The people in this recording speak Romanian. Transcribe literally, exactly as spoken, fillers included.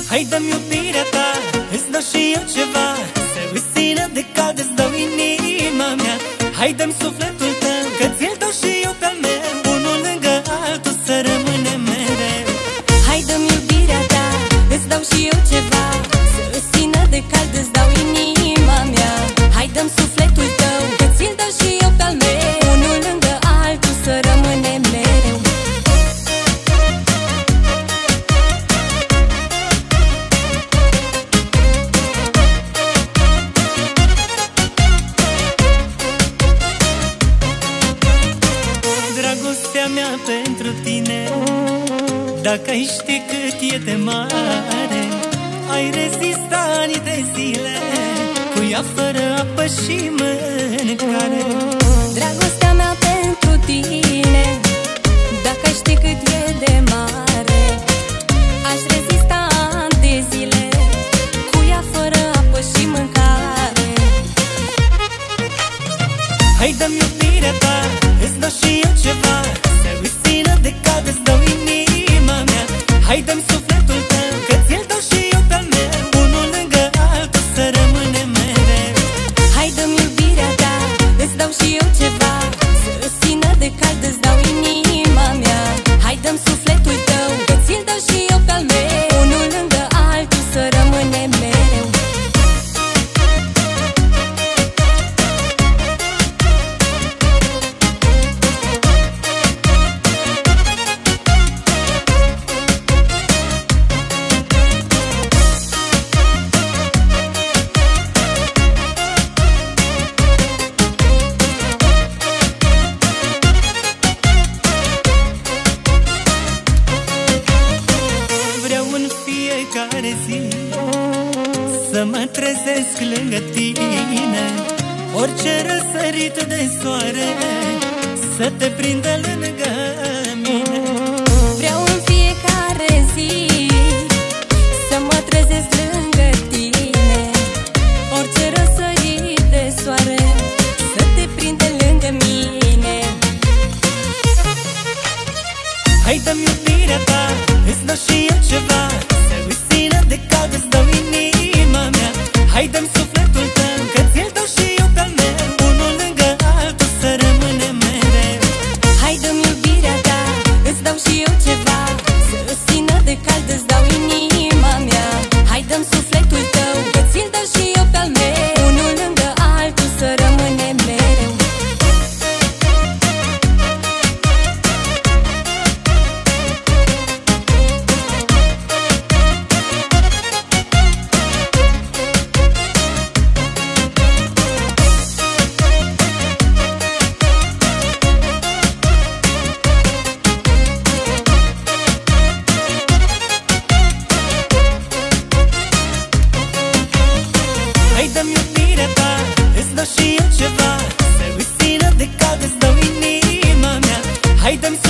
Hai dă-mi iubirea ta, îți dau și eu ceva, să îți țină de cald, îți dau inima mea. Hai dă-mi sufletul tău, că ți-l dau și eu pe-al meu, unul lângă altul să rămânem mereu. Hai dă-mi iubirea ta, îți dau și eu ceva, să îți țină de cald, îți dau inima mea. Hai dă-mi sufletul tău, că ți-l dau și eu pe-al meu, unul lângă altul să rămânem mereu. Dragostea mea pentru tine, dacă ai ști cât e de mare, ai rezista ani de zile cu ea fără apă și mâncare. Dragostea mea pentru tine, dacă ai ști cât e de mare, aș rezista ani de zile cu ea fără apă și mâncare. Hai dă-mi iubirea ta, îți dau și eu ceva, să îți țină de cald, îți dau inima mea. Hai dă-mi sufletul tău, că ți-l dau și eu pe-al meu, unul lângă altul să rămânem mereu. Hai dă-mi iubirea ta, îți dau și eu ceva, să îți țină de cald, îți dau inima mea. Hai dă-mi sufletul tău, că ți-l dau și eu pe-al meu, unul lângă altul să rămânem mereu. Fiecare zi să mă trezesc lângă tine, orice răsărit de soare să te prindă lângă mine. Vreau în fiecare zi să mă trezesc lângă tine, orice răsărit de soare să te prindă lângă mine. Hai dă-mi iubirea ta, îți dau și eu ceva, să îți țină de cald, îți dau inima mea. Hai dă-mi sufletul tău, că ți-l dau și eu pe-al meu, unul lângă altul să rămânem mereu. Hai dă-mi iubirea ta, îți dau și eu ceva, să îți țină de cald, îți dau inima mea. Hai dă-mi sufletul tău, că ți-l dau și eu pe-al meu, unul lângă altul să rămânem mereu. Hai dă-mi iubirea ta, îți dau și eu ceva, să îți țină de cald, îți dau inima mea. Hai dă-mi